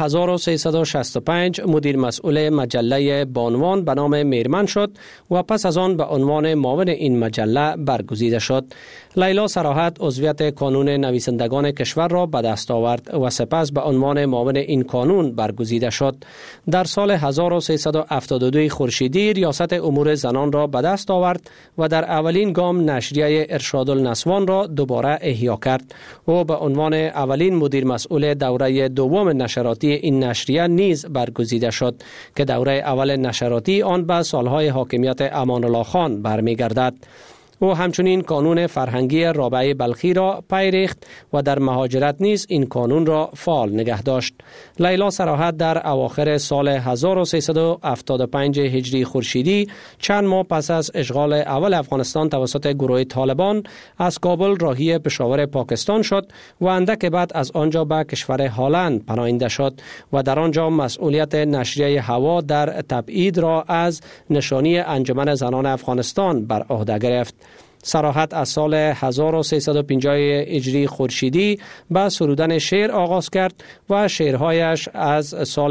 1365 مدیر مسئول مجله بانوان به نام میرمن شد و پس از آن به عنوان معاون این مجله برگزیده شد. لیلا صراحت عضویت کانون نویسندگان کشور را به دست آورد و سپس به عنوان معاون این کانون برگزیده شد. در سال 1372 خورشیدی ریاست امور زنان را به دست آورد و در اولین گام نشریه ارشاد النسوان را دوباره احیا کرد. او به عنوان اولین مدیر مسئول دوره دوم نشراتی این نشریه نیز برگزیده شد که دوره اول نشراتی آن به سالهای حاکمیت امان الله خان برمیگردد. او همچنین کانون فرهنگی رابعه بلخی را پی ریخت و در مهاجرت نیز این کانون را فعال نگه داشت. لیلا صراحت در اواخر سال 1375 هجری خورشیدی چند ماه پس از اشغال اول افغانستان توسط گروه طالبان از کابل راهی پشاور پاکستان شد و اندک بعد از آنجا به کشور هلند پناهنده شد و در آنجا مسئولیت نشریه هوا در تبعید را از نشانی انجمن زنان افغانستان بر عهده گرفت. صراحت از سال 1350 هجری خورشیدی به سرودن شعر آغاز کرد و شعرهایش از سال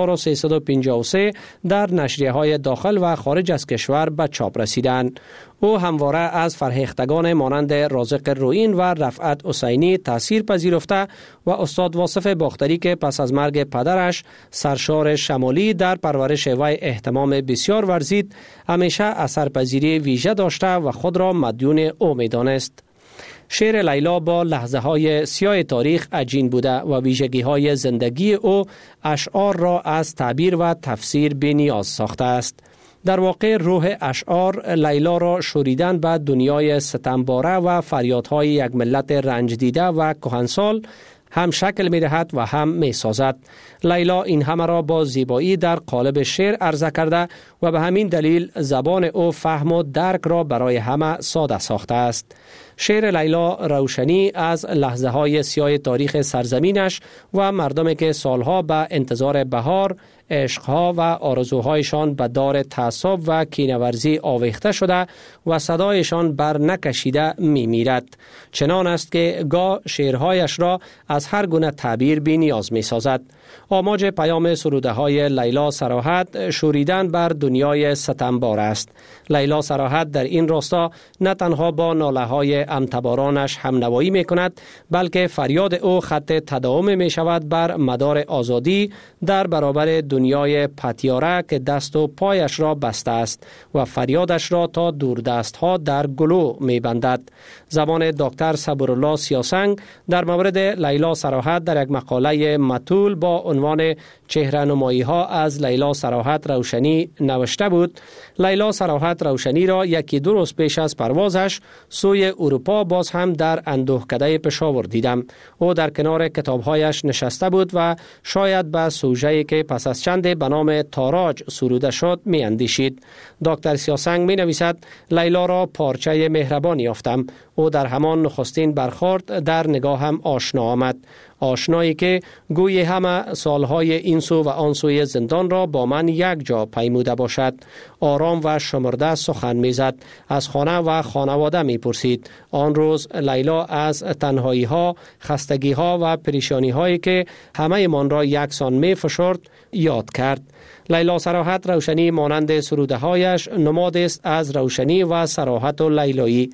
1353 در نشریه‌های داخل و خارج از کشور به چاپ رسیدند. او همواره از فرهیختگان مانند رازق رویین و رفعت حسینی تأثیر پذیرفته و استاد واصف باختری که پس از مرگ پدرش سرشار شمالی در پرورش وی اهتمام بسیار ورزید، همیشه اثرپذیری ویژه داشته و خود را مدیون او می‌دانست. شعر لیلا با لحظه های سیاه تاریخ عجین بوده و ویژگی های زندگی او اشعار را از تعبیر و تفسیر بی‌نیاز ساخته است. در واقع روح اشعار لیلا را شوریدن به دنیای ستمباره و فریادهای یک ملت رنج دیده و کهنسال هم شکل می دهد و هم می سازد. لیلا این همه را با زیبایی در قالب شعر عرضه کرده و به همین دلیل زبان او فهم و درک را برای همه ساده ساخته است. شعر لیلا روشنی از لحظه های سیاه تاریخ سرزمینش و مردمی که سالها به انتظار بهار، عشقها و آرزوهایشان به دار تعصب و کینه‌ورزی آویخته شده و صدایشان بر نکشیده می میرد. چنان است که گاه شعرهایش را از هر گونه تعبیر بی نیاز می سازد. آماج پیام سروده های لیلا صراحت شوریدن بر دنیای ستمبار است. لیلا صراحت در این راستا نه تنها با ناله های امتبارانش همنوایی می کند، بلکه فریاد او خط تداوم می شود بر مدار آزادی در برابر دنیای پتیاره که دست و پایش را بسته است و فریادش را تا دوردست ها در گلو می بندد. زبان دکتر صبرالله سیاسنگ در مورد لیلا صراحت در یک مقاله مطول با عنوان چهره‌نمایی ها از لیلا صراحت روشنی نوشته بود: لیلا صراحت روشنی را یکی دو روز پیش از پروازش سوی اروپا باز هم در اندوهکده پشاور دیدم. او در کنار کتابهایش نشسته بود و شاید به سوژه‌ای که پس از چند به نام تاراج سروده شد می اندیشید. دکتر سیاسنگ می نویسد: لیلا را پارچه مهربانی یافتم. او در همان نخستین برخورد در نگاهم آشنا آمد. آشنایی که گوی همه سالهای این سو و آن سوی زندان را با من یک جا پیموده باشد. آرام و شمرده سخن میزد. از خانه و خانواده میپرسید. آن روز لیلا از تنهایی ها، خستگی ها و پریشانی هایی که همه من را یکسان میفشرد یاد کرد. لیلا صراحت روشنی مانند سروده هایش نماد است از روشنی و صراحت و لیلایی.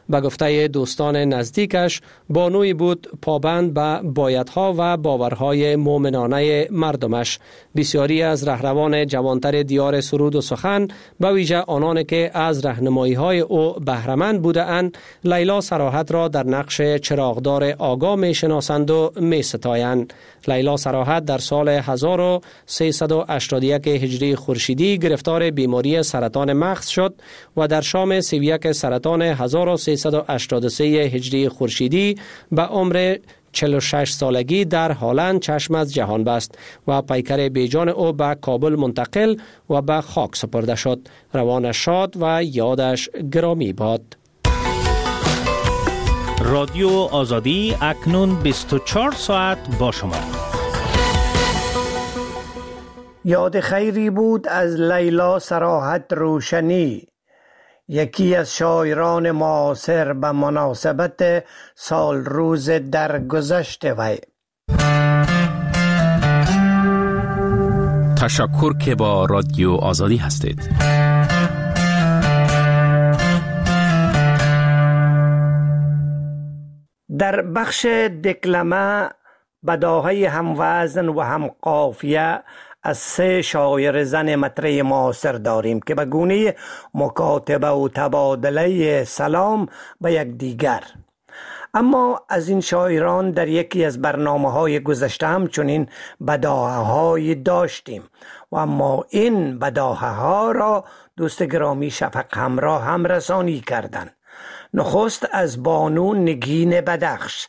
به گفته دوستان نزدیکش بانوی بود پابند به بایدها و باورهای مؤمنانه مردمش. بسیاری از رهروان جوانتر دیار سرود و سخن به ویژه آنان که از راهنمایی‌های او بهره‌مند بودند لیلا صراحت را در نقش چراغدار آگاه می‌شناسند و می‌ستایند. لیلا صراحت در سال 1381 هجری خورشیدی گرفتار بیماری سرطان مغز شد و در شام 31 سرطان 1383 هجری خورشیدی به عمر 46 سالگی در هلند چشم از جهان بست و پیکر بیجان او به کابل منتقل و به خاک سپرده شد. روانش شاد و یادش گرامی باد. رادیو آزادی اکنون 24 ساعت با شما. یاد خیری بود از لیلا صراحت روشنی، یکی از شاعران معاصر به مناسبت سال روز درگذشت وی. تشکر که با رادیو آزادی هستید. در بخش دکلمه بداهه هم وزن و هم قافیه از 3 شاعر زن مطرح معاصر داریم که به گونه مکاتبه و تبادله سلام به یکدیگر. اما از این شاعران در یکی از برنامه‌های گذشته همچنین بداهه‌هایی داشتیم و اما این بداهه‌ها را دوست گرامی شفق همراه هم رسانی کردند. نخست از بانو نگین بدخش.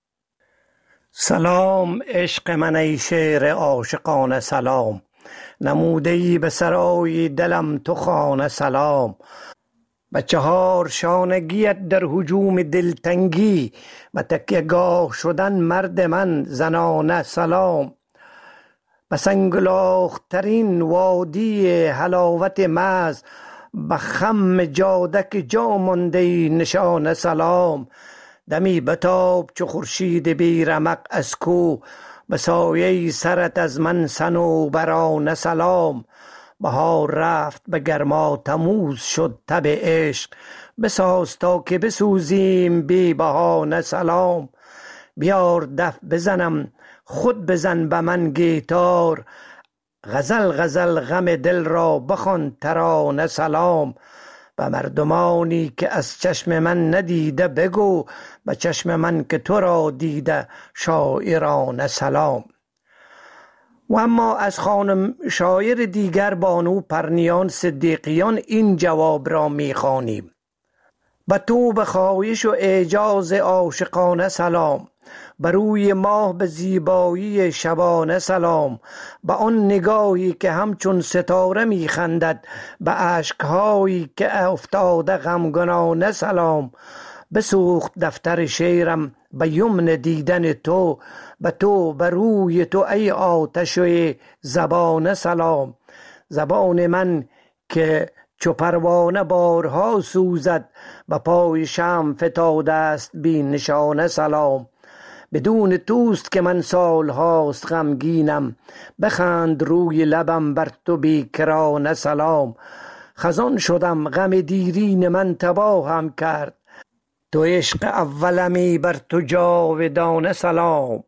سلام عشق من ای شعر عاشقانه سلام، نموده‌ای به سرای دلم تو خانه سلام. به 4 شانگیت در هجوم دلتنگی و تکیه‌گاه شدن مرد من زنانه سلام. به سنگلاخ‌ترین وادی حلاوت مز به خم جادک جا مانده نشانه سلام. دمی بتاب چو خورشید بی رمق از کو، به سایه سرت از من صنوبرانه سلام. بهار رفت به گرما تموز شد تب عشق، بساز تا که بسوزیم بی بهانه سلام. بیار دف بزنم خود بزن به من گیتار، غزل غزل غم دل را بخوان ترانه سلام. به مردمانی که از چشم من ندیده بگو، به چشم من که تو را دیده شاعرانه سلام. و اما از خانم شاعر دیگر بانو پرنیان صدیقیان این جواب را می‌خوانیم: به تو به خواهش و اعجاز عاشقانه سلام، بر روی ماه به زیبایی شبانه سلام. به آن نگاهی که همچون ستاره می‌خندد، به اشک‌هایی که افتاده غمگنانه سلام. بسوخت دفتر شعرم به یمن دیدن تو، به تو به روی تو ای آتش زبانه سلام. زبان من که چو پروانه بارها سوزد، به پای شمع فتاده است بی نشانه سلام. بدون توست که من سالهاست غمگینم، بخند روی لبم بر تو بیکرانه سلام. خزان شدم غم دیرین من تباهم کرد، تو عشق اولمی بر تو جاودانه سلام.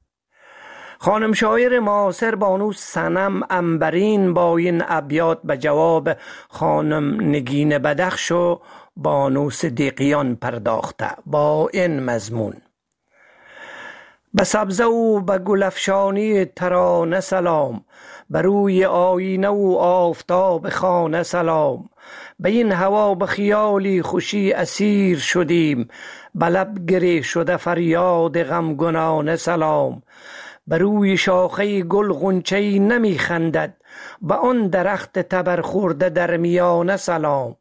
خانم شاعر معاصر بانو صنم عنبرین با این ابیات به جواب خانم نگین بدخش و بانو صدیقیان پرداخته با این مضمون: به سبزه و به گلفشانی ترانه سلام، بر روی آینه و آفتاب خانه سلام. به این هوا به خیالی خوشی اسیر شدیم، به لب گره شده فریاد غمگنانه سلام. بر روی شاخه گل غنچه‌ای نمی خندد، به آن درخت تبرخورده در میانه سلام.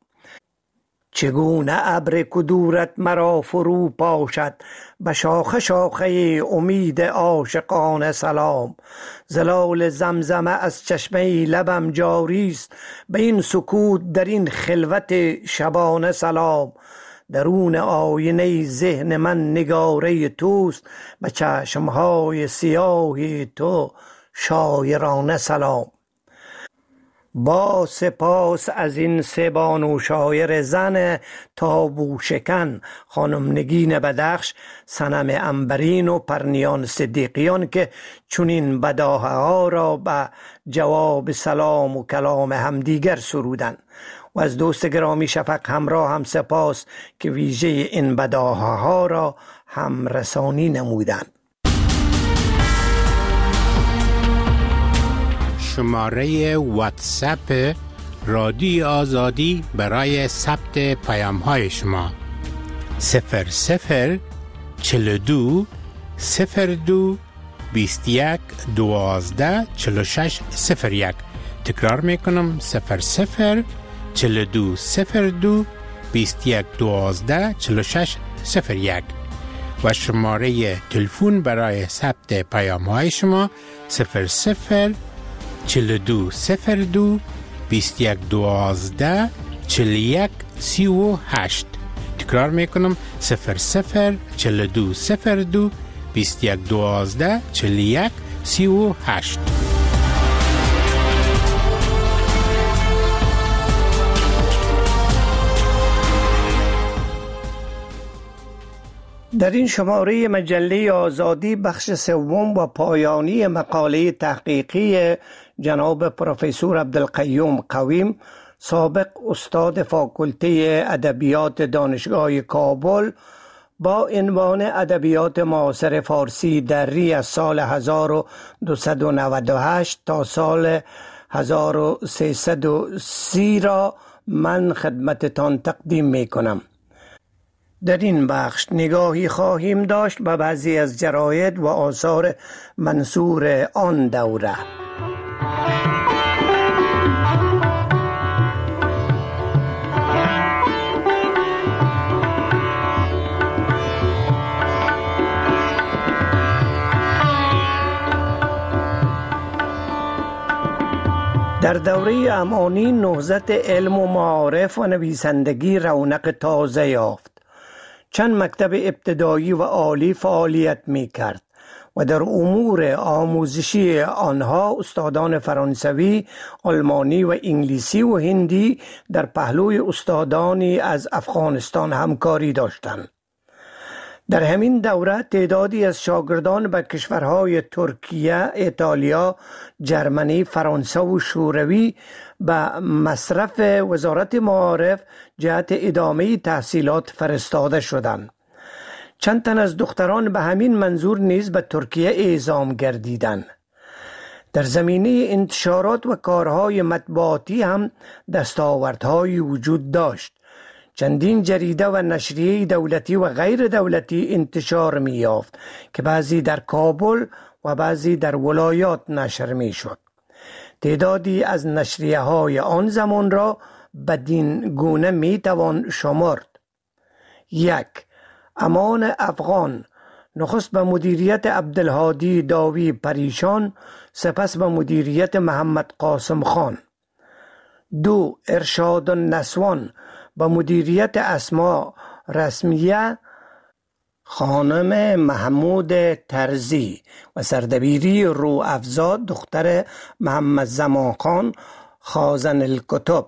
چگونه ابر کدورت مرا فرو پاشد، به شاخه شاخه امید عاشقانه سلام. زلال زمزمه از چشمه لبم جاری است، به این سکوت در این خلوت شبانه سلام. درون آینه ذهن من نگاره توست، به چشمهای سیاه تو شاعرانه سلام. با سپاس از این سه بانو شاعر زن تابو شکن، خانم نگین بدخش، صنم عنبرین و پرنیان صدیقیان که چنین بداهه ها را به جواب سلام و کلام همدیگر سرودند. و از دوست گرامی شفق همراه هم سپاس که ویژه این بداهه ها را هم رسانی نمودند. شماره واتساپ رادیو آزادی برای ثبت پیام های شما 00 42 02 21 12 46 01. تکرار میکنم 00 42 02 21 12 46 01. و شماره تلفن برای ثبت پیام های شما 00 42 02 21 12 41 38. تکرار میکنم 00 42 02 21 12 41 38. در این شماره مجله آزادی بخش سوم و پایانی مقاله تحقیقی جناب پروفسور عبدالقیوم قویم، سابق استاد فاکولته ادبیات دانشگاه کابل، با عنوان ادبیات معاصر فارسی دری از سال 1298 تا سال 1330 را من خدمتتان تقدیم می کنم. در این بخش نگاهی خواهیم داشت به بعضی از جراید و آثار منثور آن دوره. در دوره امانی نهضت علم و معارف و نویسندگی رونق تازه یافت. چند مکتب ابتدایی و عالی فعالیت می کرد و در امور آموزشی آنها استادان فرانسوی، آلمانی و انگلیسی و هندی در پهلوی استادانی از افغانستان همکاری داشتند. در همین دوره تعدادی از شاگردان به کشورهای ترکیه، ایتالیا، جرمنی، فرانسه و شوروی به مصرف وزارت معارف جهت ادامه تحصیلات فرستاده شدند. چند تن از دختران به همین منظور نیز به ترکیه اعزام گردیدند. در زمینه انتشارات و کارهای مطبوعاتی هم دستاوردهایی وجود داشت. چندین جریده و نشریه دولتی و غیر دولتی انتشار می یافت که بعضی در کابل و بعضی در ولایات نشر می شد. تعدادی از نشریه های آن زمان را بدین گونه می توان شمرد: 1. امان افغان، نخست به مدیریت عبدالهادی داوی پریشان، سپس به مدیریت محمد قاسم خان. 2. ارشاد النسوان، به مدیریت اسماء رسمیه خانم محمود ترزی و سردبیری رو افزاد دختر محمد زمان خان خازن الکتب.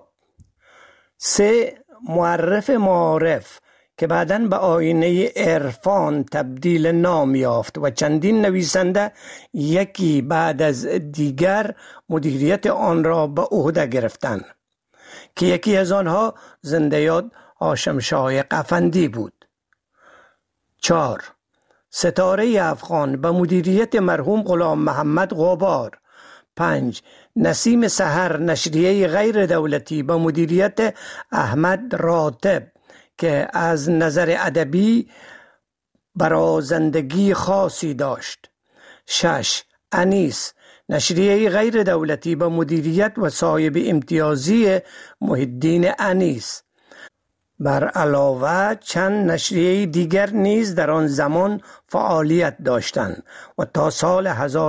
3. معرف معارف که بعداً به آینه عرفان تبدیل نام یافت و چندین نویسنده یکی بعد از دیگر مدیریت آن را به عهده گرفتند که یکی از آنها زنده یاد هاشم شایق افندی بود. 4. ستاره افغان به مدیریت مرحوم غلام محمد غبار. 5. نسیم سحر، نشریه غیر دولتی به مدیریت احمد راتب که از نظر ادبی برازندگی خاصی داشت. 6. انیس، نشریه غیر دولتی به مدیریت و صاحب امتیازی محی الدین انیس. بر علاوه چند نشریه دیگر نیز در آن زمان فعالیت داشتند و تا سال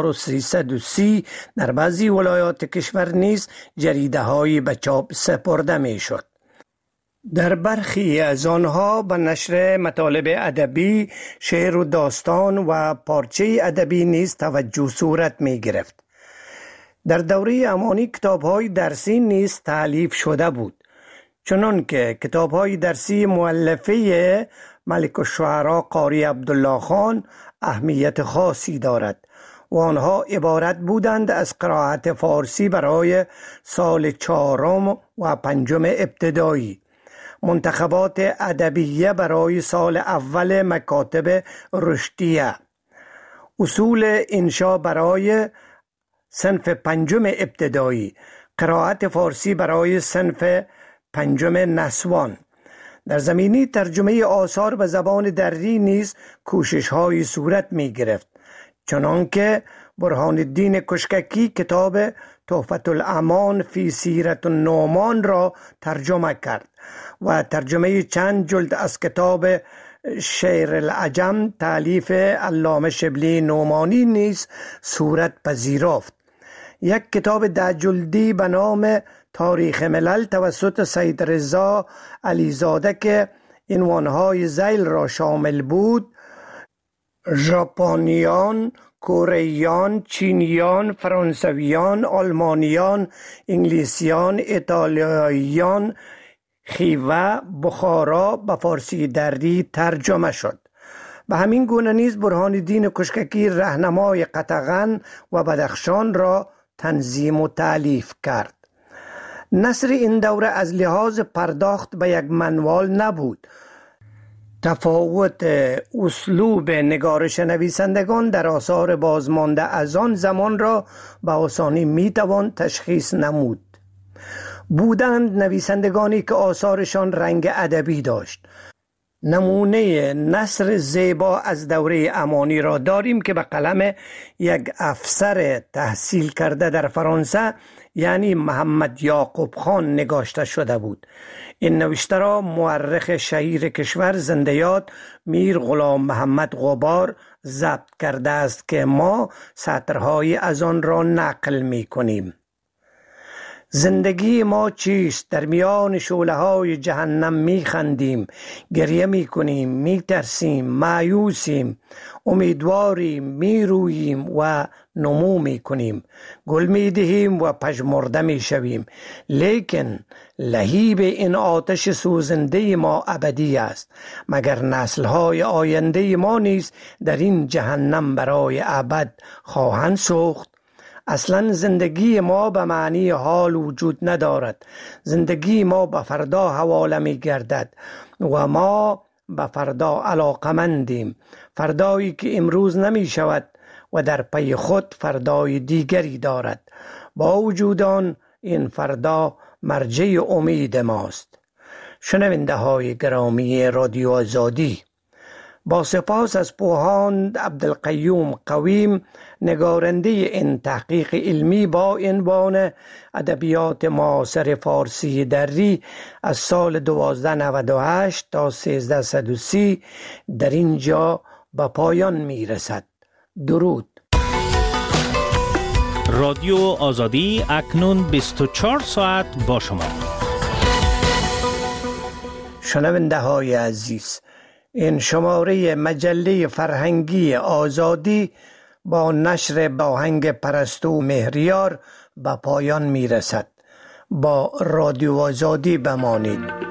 1330 در بعضی ولایات کشور نیز جریده هایی به چاپ سپرده می شد. در برخی از آنها به نشر مطالب ادبی، شعر و داستان و پارچه ادبی نیز توجه صورت می گرفت. در دوره امانی کتاب‌های درسی نیز تألیف شده بود، چنان که کتاب‌های درسی مؤلفه ملک الشعراء قاری عبدالله خان اهمیت خاصی دارد و آنها عبارت بودند از قرائت فارسی برای سال 4 و 5 ابتدایی، منتخبات ادبیه برای سال اول مکاتب رشدیه، اصول انشا برای صنف 5 ابتدایی، قرائت فارسی برای صنف 5 نسوان. در زمینه ترجمه آثار به زبان دری نیز کوشش‌های صورت می‌گرفت، چنانکه برهان الدین کشککی کتاب تحفة الامان فی سیرت النعمان را ترجمه کرد و ترجمه چند جلد از کتاب شعر العجم تألیف علامه شبلی نعمانی نیز صورت پذیرفت. یک کتاب 10 جلدی به نام تاریخ ملل توسط سید رضا علیزاده که عنوانهای ذیل را شامل بود: ژاپنیان، کره‌ایان، چینیان، فرانسویان، آلمانیان، انگلیسیان، ایتالیاییان، خیوه، بخارا به فارسی دری ترجمه شد. به همین گونه نیز برهان الدین کشککی راهنمای قطغن و بدخشان را تنظیم و تألیف کرد. نثر این دوره از لحاظ پرداخت به یک منوال نبود. تفاوت اسلوب نگارش نویسندگان در آثار بازمانده از آن زمان را به آسانی میتوان تشخیص نمود. بودند نویسندگانی که آثارشان رنگ ادبی داشت. نمونه نثر زیبا از دوره امانی را داریم که به قلم یک افسر تحصیل کرده در فرانسه یعنی محمد یعقوب خان نگاشته شده بود. این نوشته را مورخ شهیر کشور زنده یاد میر غلام محمد غبار ضبط کرده است که ما سطرهای از آن را نقل می کنیم. زندگی ما چیست؟ در میان شعله‌های جهنم می‌خندیم، گریه می‌کنیم، می‌ترسیم، مایوسیم، امیدواریم، می‌روییم و نمو می‌کنیم، گل می‌دهیم و پژمرده می‌شویم، لیکن لهیب این آتش سوزنده ما ابدی است. مگر نسل‌های آینده ما نیز در این جهنم برای ابد خواهند سوخت؟ اصلا زندگی ما به معنی حال وجود ندارد. زندگی ما به فردا حواله می گردد و ما به فردا علاقمندیم، فردایی که امروز نمی شود و در پی خود فردای دیگری دارد. با وجود آن این فردا مرجع امید ماست. شنونده های گرامی رادیو آزادی، با سپاس از پوهاند عبدالقیوم قویم نگارنده این تحقیق علمی با عنوان ادبیات معاصر فارسی دری از سال 1298 تا 1330 در اینجا به پایان می رسد. درود. رادیو آزادی اکنون 24 ساعت با شما. شنونده های عزیز، این شماره مجله فرهنگی آزادی با نشر آهنگ پرستو مهریار به پایان می رسد. با رادیو آزادی بمانید.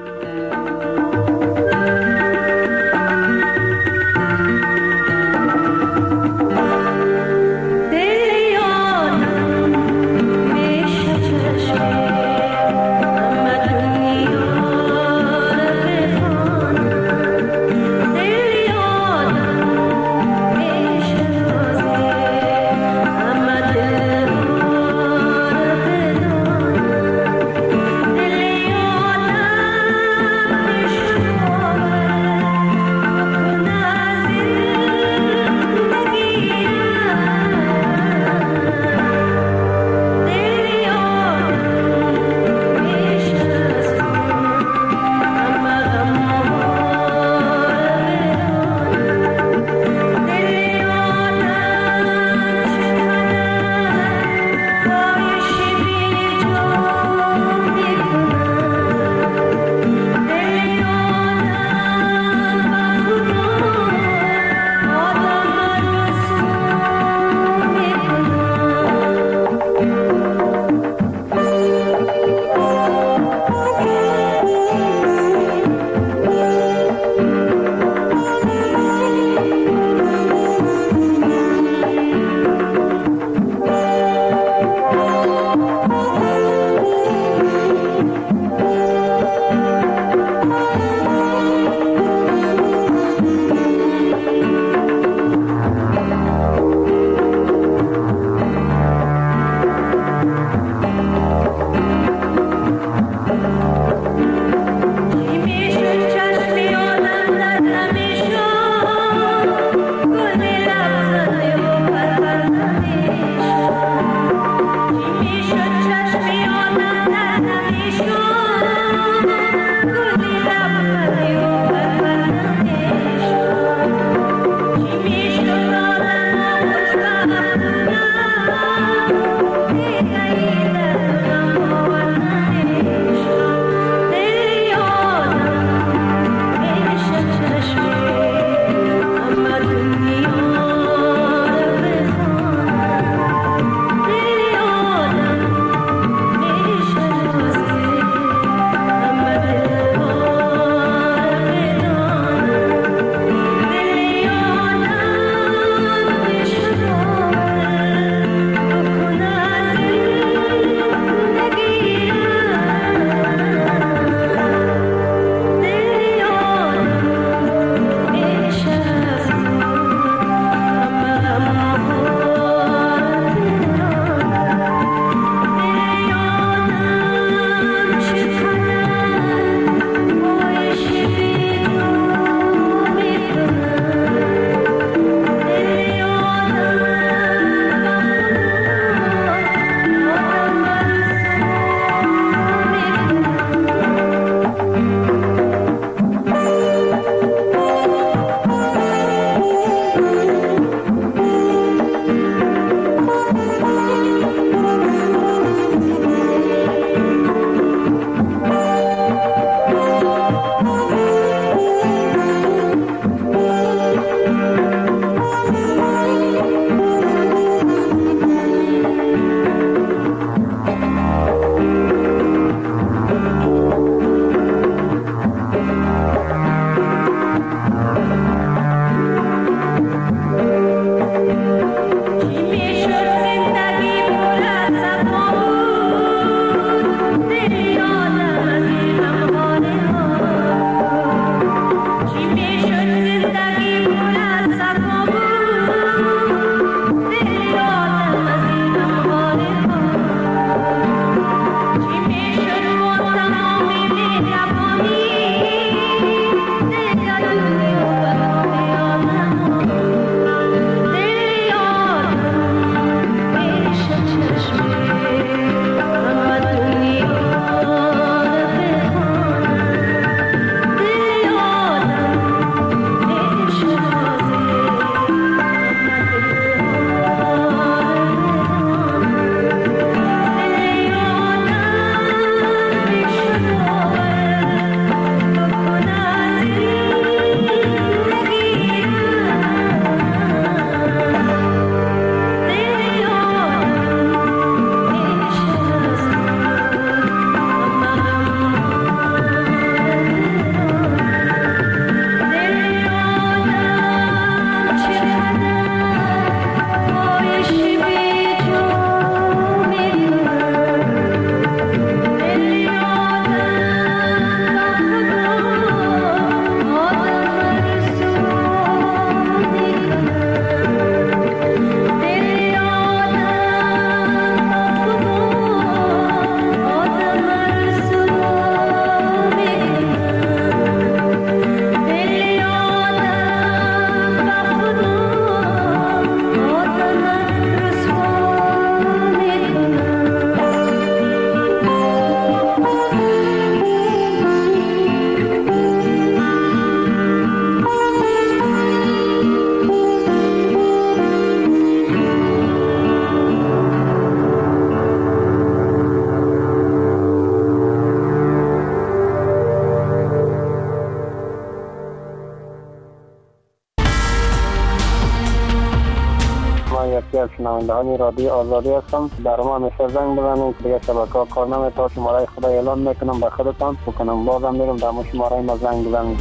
من یکی از شنوندگان رادیو آزادی هستم. در ما همیشه زنگ بزنید، دیگه شبکه‌ها کار نمی‌کنه. شماره خدا اعلام میکنم به خودتان بکنم، بازم میرم در شماره ما زنگ بزنید.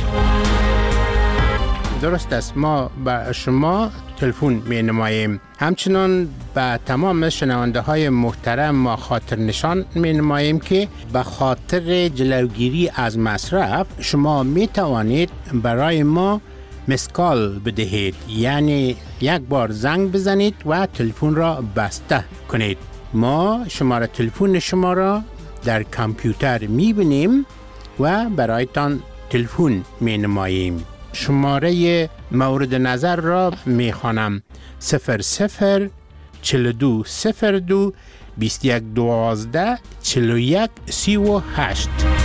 درست است، ما به شما تلفن می نماییم. همچنان به تمام شنونده های محترم ما خاطر نشان می نماییم که به خاطر جلوگیری از مصرف شما می توانید برای ما مسکال بدهید، یعنی یک بار زنگ بزنید و تلفن را بسته کنید. ما شماره تلفن شما را در کامپیوتر می بینیم و برایتان تلفن می نماییم. شماره مورد نظر را می خوانم: 00 42 02 21 12 41 38.